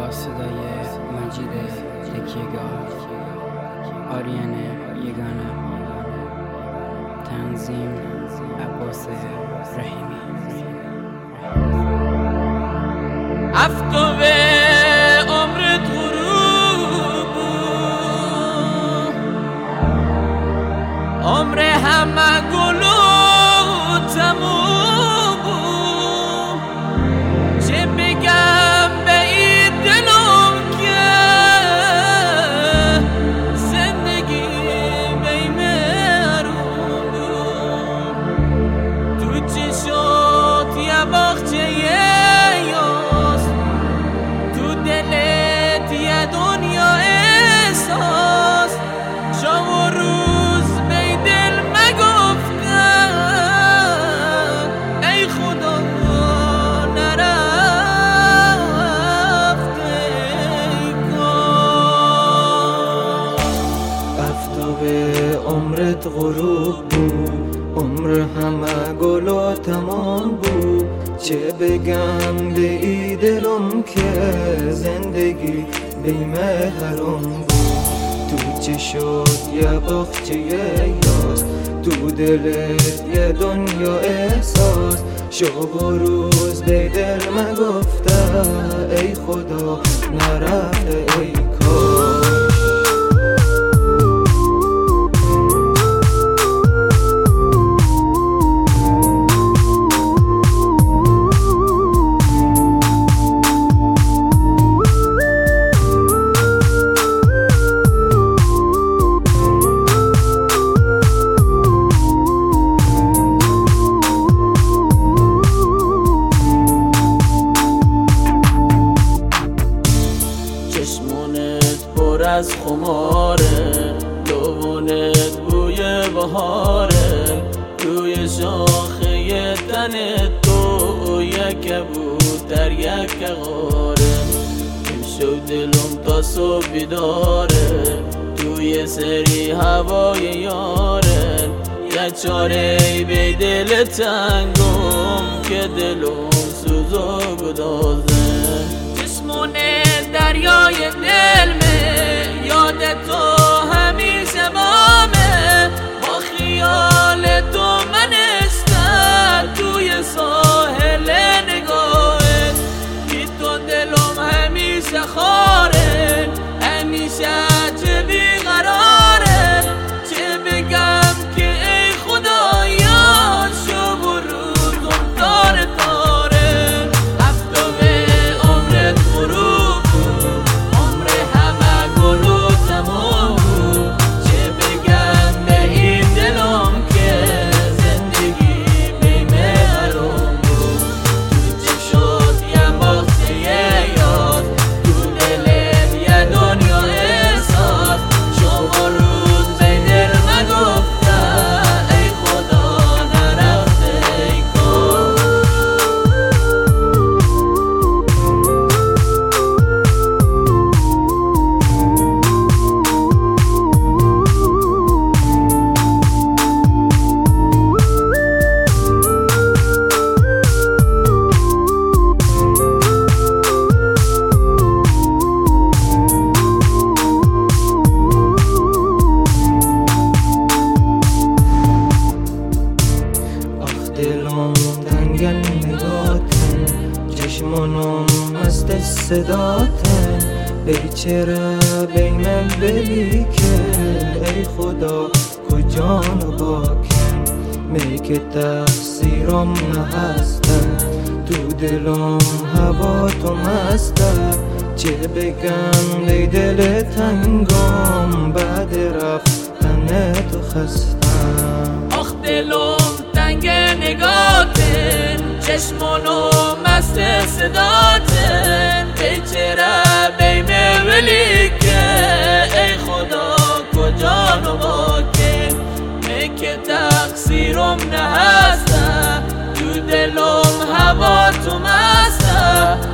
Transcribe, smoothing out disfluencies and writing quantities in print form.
با صدای مجید تکیهگاه، آریان یگانه، تنظیم عباس رحیمی. افتو به عمرت غروب، عمر همه گل و تموم، چه بگم به این دلم که زندگی بی‌محرم بود. تو چشات یه باغچه یاس، تو دلت یه دنیا احساس. شب و روز بی دل مگفتن ای خدا نرفته کار. افتو به عمرت غروب بود، عمر همه گل و تمام بود. چه بگم به ای دلم که زندگی بی‌محرم بود. تو چشات یه باغچه یاس، تو دلت یه دنیا احساس. شب و روز به دل مگفته ای خدا نرفته ای کار. چشمونت پر از خماره، لبونت بوی بهاره. توی شاخه تنت تو یک کبوتر یک غاره. امشب دلم تا صبح بیداره، توی سری هوای یاره. یه چاره بی دل تنگم که دلم سوز و گدازه. چشمونت دریای دلمه، یاد تو همیشه بامه. با خیال تو من استر توی ساحل نگاهت. بی تو دلم همیشه خاره، همیشه چه بیقراره. چه بگم که ای خدایا شب و روزم تاره تاره. افتو به عمرت غروب، عمر همه گل و تمام. چه بگم به این دلم که زندگی بی‌محرم بود. تو چشات یه باغچه یاس، تو دلت یه دنیا احساس. شب و روز به دل مگفته ای خدا نرفته ای کار. دلم تنگن نگاتن، چشمانم مست صداتن. ای چرا بی من بلی که ای خدا کجان باکن. می که تقصیرم نهسته، تو دلم هوا تو مسته. چه بگم ای دل تنگم بعد رفتن تو خستم. آخ دلم تنگ نگاتن، چشمانو مست صداتن. ای چرا بیمه ولی که ای خدا کجا نباکن. می که تقصیرم نهسته، تو دلم هوا تو مسته.